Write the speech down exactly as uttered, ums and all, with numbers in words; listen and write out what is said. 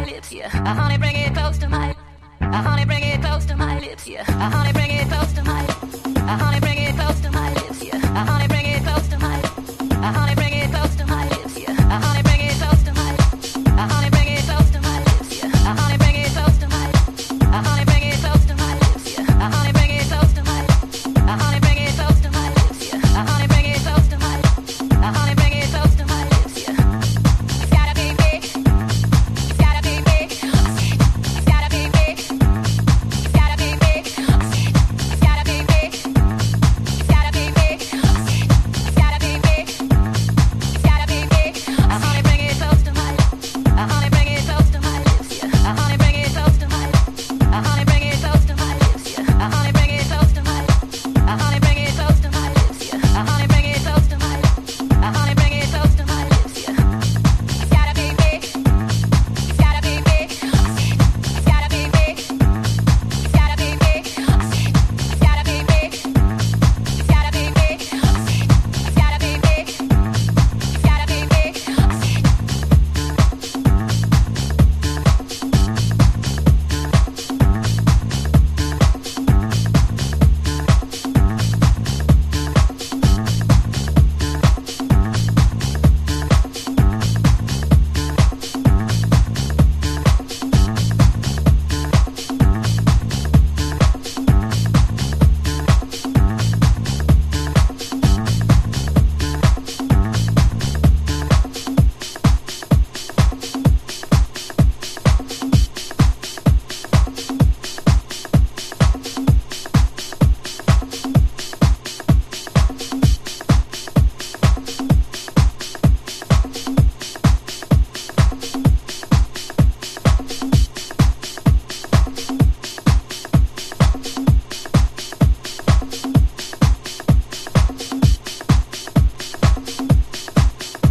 my lips, yeah. Uh, honey, bring it close to my. Uh, honey, bring it close to my lips, yeah. Uh, honey, bring it close to my. Uh, honey, bring